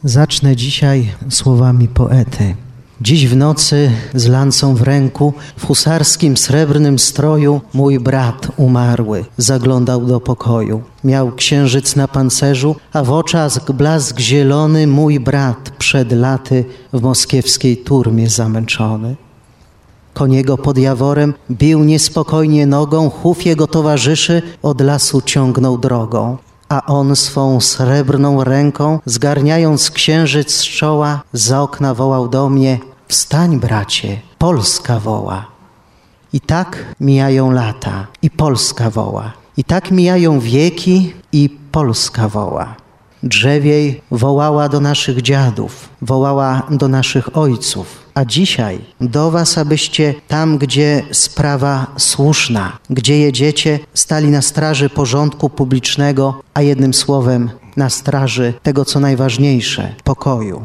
Zacznę dzisiaj słowami poety. Dziś w nocy z lancą w ręku, w husarskim srebrnym stroju, mój brat umarły zaglądał do pokoju. Miał księżyc na pancerzu, a w oczach blask zielony, mój brat przed laty w moskiewskiej turmie zamęczony. Koń jego pod Jaworem bił niespokojnie nogą, chów jego towarzyszy od lasu ciągnął drogą. A on swą srebrną ręką, zgarniając księżyc z czoła, za okna wołał do mnie: wstań, bracie, Polska woła. I tak mijają lata i Polska woła. I tak mijają wieki i Polska woła. Drzewiej wołała do naszych dziadów, wołała do naszych ojców. A dzisiaj do was, abyście tam, gdzie sprawa słuszna, gdzie jedziecie, stali na straży porządku publicznego, a jednym słowem na straży tego, co najważniejsze, pokoju.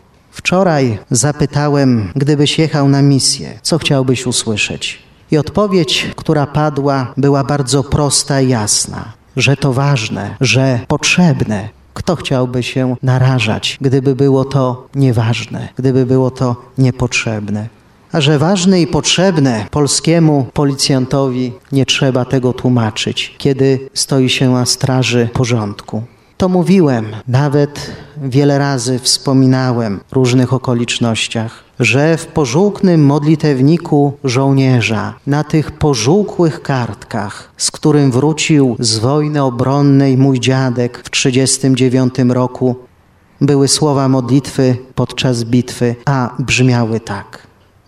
Wczoraj zapytałem, gdybyś jechał na misję, co chciałbyś usłyszeć? I odpowiedź, która padła, była bardzo prosta i jasna, że to ważne, że potrzebne. Kto chciałby się narażać, gdyby było to nieważne, gdyby było to niepotrzebne? A że ważne i potrzebne polskiemu policjantowi, nie trzeba tego tłumaczyć, kiedy stoi się na straży porządku. To mówiłem, nawet wiele razy wspominałem w różnych okolicznościach, że w pożółkłym modlitewniku żołnierza, na tych pożółkłych kartkach, z którym wrócił z wojny obronnej mój dziadek w 1939 roku, były słowa modlitwy podczas bitwy, a brzmiały tak: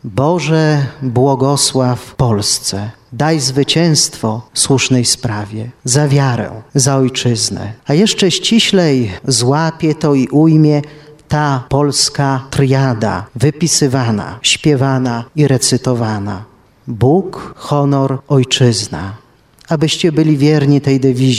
Boże, błogosław Polsce, daj zwycięstwo słusznej sprawie, za wiarę, za ojczyznę. A jeszcze ściślej złapie to i ujmie ta polska triada, wypisywana, śpiewana i recytowana. Bóg, honor, ojczyzna. Abyście byli wierni tej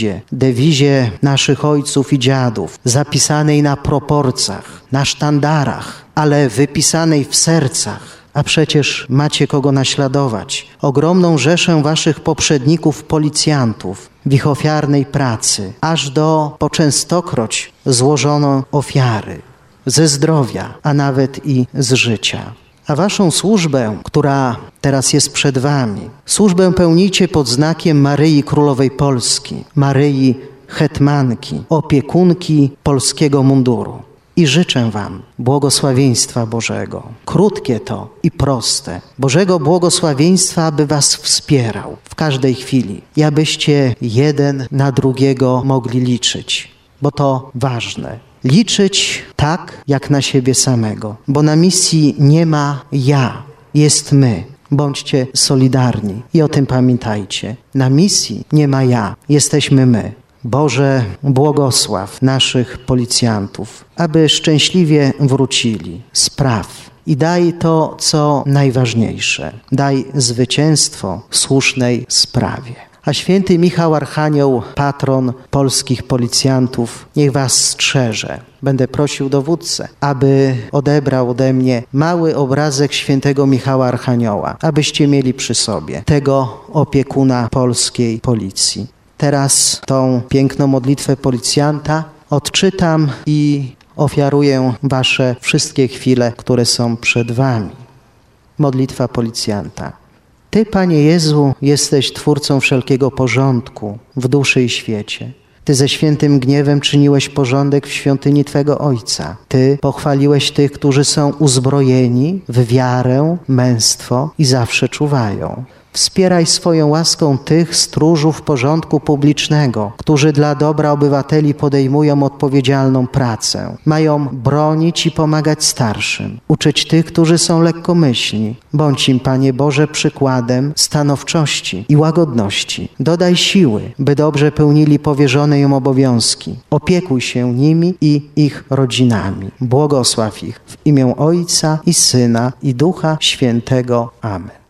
dewizie naszych ojców i dziadów, zapisanej na proporcjach, na sztandarach, ale wypisanej w sercach. A przecież macie kogo naśladować. Ogromną rzeszę waszych poprzedników policjantów w ich ofiarnej pracy, aż do po częstokroć złożono ofiary ze zdrowia, a nawet i z życia. A waszą służbę, która teraz jest przed wami, służbę pełnijcie pod znakiem Maryi Królowej Polski, Maryi Hetmanki, opiekunki polskiego munduru. I życzę wam błogosławieństwa Bożego. Krótkie to i proste. Bożego błogosławieństwa, aby was wspierał w każdej chwili i abyście jeden na drugiego mogli liczyć, bo to ważne. Liczyć tak, jak na siebie samego, bo na misji nie ma ja, jest my. Bądźcie solidarni i o tym pamiętajcie. Na misji nie ma ja, jesteśmy my. Boże, błogosław naszych policjantów, aby szczęśliwie wrócili. Spraw i daj to, co najważniejsze. Daj zwycięstwo słusznej sprawie. A święty Michał Archanioł, patron polskich policjantów, niech was strzeże. Będę prosił dowódcę, aby odebrał ode mnie mały obrazek świętego Michała Archanioła, abyście mieli przy sobie tego opiekuna polskiej policji. Teraz tą piękną modlitwę policjanta odczytam i ofiaruję wasze wszystkie chwile, które są przed wami. Modlitwa policjanta. Ty, Panie Jezu, jesteś Twórcą wszelkiego porządku w duszy i świecie. Ty ze świętym gniewem czyniłeś porządek w świątyni Twego Ojca. Ty pochwaliłeś tych, którzy są uzbrojeni w wiarę, męstwo i zawsze czuwają. Wspieraj swoją łaską tych stróżów porządku publicznego, którzy dla dobra obywateli podejmują odpowiedzialną pracę. Mają bronić i pomagać starszym, uczyć tych, którzy są lekkomyślni. Bądź im, Panie Boże, przykładem stanowczości i łagodności. Dodaj siły, by dobrze pełnili powierzone im obowiązki. Opiekuj się nimi i ich rodzinami. Błogosław ich w imię Ojca i Syna i Ducha Świętego. Amen.